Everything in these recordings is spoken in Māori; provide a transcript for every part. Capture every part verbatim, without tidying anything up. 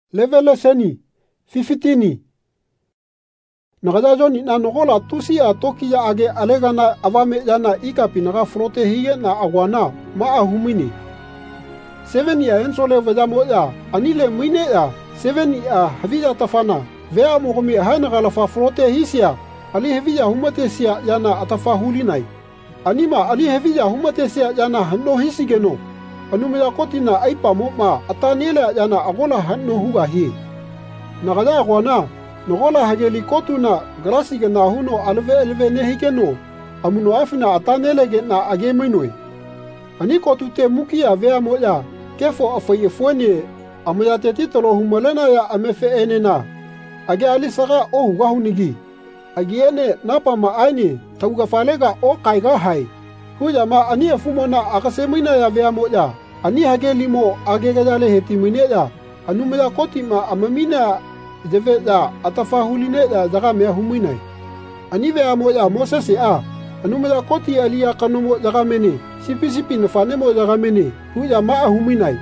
Levele seni, fifitini. Nagaja joni na nogola tusi a toki ya age alegana avame yana ikapi naga frote hiye na agwana ma ahumini. Seven ya ensole vajamo ya anile mine ya seven ya havija tafana vea mogomi haina galafa frote hisia ali hevija humatesia yana atafa hulinai. Anima ali hevija humatesia yana hanno hisigeno. Anumida kotina aipa moma atanile yana agola hanno huga hi. Nagaja agwana nogola hageli kotuna grasi ge na huno alve elve nehikeno amuno afina atanele ge na ageminoi. Ani kotute mukia vea moya kefo afaye fuene amaya te titolo humalena ya amefe enena. Age alisaga o huga hunigi. Agiene napa ma aini tauga falega o kaiga hai. Huja ma ani afumona akasemina ya vea moya. Ani hageli mo agegajale hetimine ya. Anumida kotima amamina Jeve da atafa huline da jaga mea huminai. Ani vea moya Moses a. Anumida koti alia kanomo jaga mene. Sipi sipi nafanemo jaga mene. Huja maa huminai.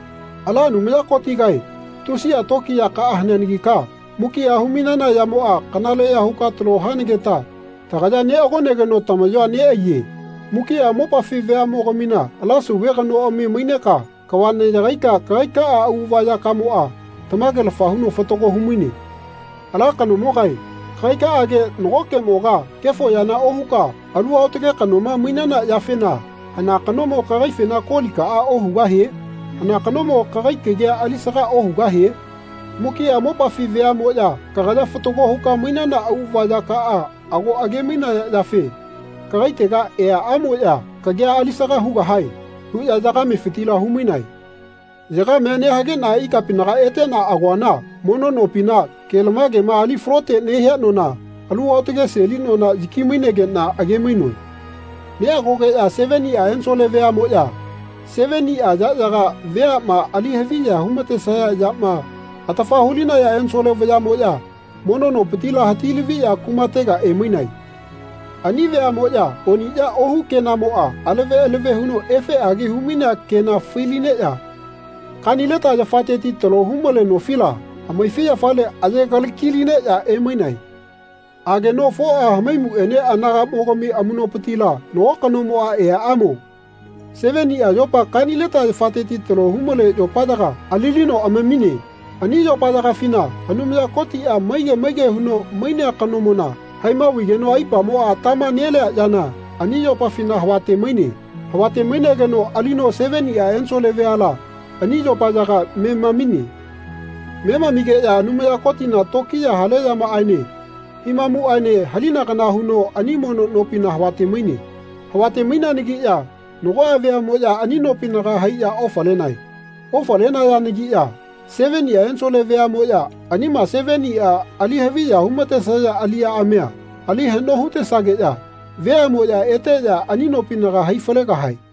Ala anumida koti gai. Tusi a toki ya ka ahnanigi ka. Muki a huminana ya moa kanale ya hukatlo hanigeta. Tagaja ne agonege no tamayoa ne aye. Muki a mopa fi vea mogomina. Ala su vega no omi mineka. Kawane jagaika kaika a uvaya kamoa. Tamage la fahuno fotoko humini. Ala kanu mogai. Kaika age nogoke moga. Kefo yana ohuka. Alua otege kanoma minana yafena. Hana kanomo kagai fena kolika a ohugahe. Hana kanomo kagai kege alisaga ohugahe. Muki a mopa fi vea moya. Kagada fotoko huka minana auvaya ka a. Ago age mina yafe. Kagai tega ea amoya. Kage alisaga hugahai. Huya jaga me fitila huminai. Jaga mene hage na ika pinaga ete na agwana mono no pina kelmage ma ali frote ne he no na alu otege seli no na jikimine ge na agemino ne agoge ya seven ya ensole vea moya seven ya jaga vea ma ali heviya humate saya ya ma atafa hulina ya ensole vea moya mono no petila hatili via kumatega eminai ani vea moya onija ohu kena moa aleve eleve huno efe age humina kena filine ya Kanileta ja fate ti tolo humole no fila. Amai fia fale aje kalikiline ya eminai. Age no fo a hamaimu ene anaga mogomi amuno petila. No kanomo a ea amo. Seven ya jopa kanileta ja fate ti tolo humole jopadaga. Alilino amamine. Ani jopadaga fina. Anumia koti a maige maige huno maine kanomona. Haima wigeno aipa mo a tama nele jana. Ani jopa fina hawate maine. Hawate maine geno alino seven ya ensole veala. Ani jopa jaga mema mini. Mema mige ya numea koti na toki ya hale ya ma aine. Himamu aine halina kana huno ani mono nopi na hawate mini. Hawate mina nigi ya. Nogoa vea moja ani nopi na ga hai ya ofalenai. Ofalena ya nigi ya. Seven ya ensole vea moja. Ani ma seven ya ali hevi ya humate saya ali ya amea. Ali hendo hute sage ya. Vea moja ete ya ani nopi na ga hai fale ga hai.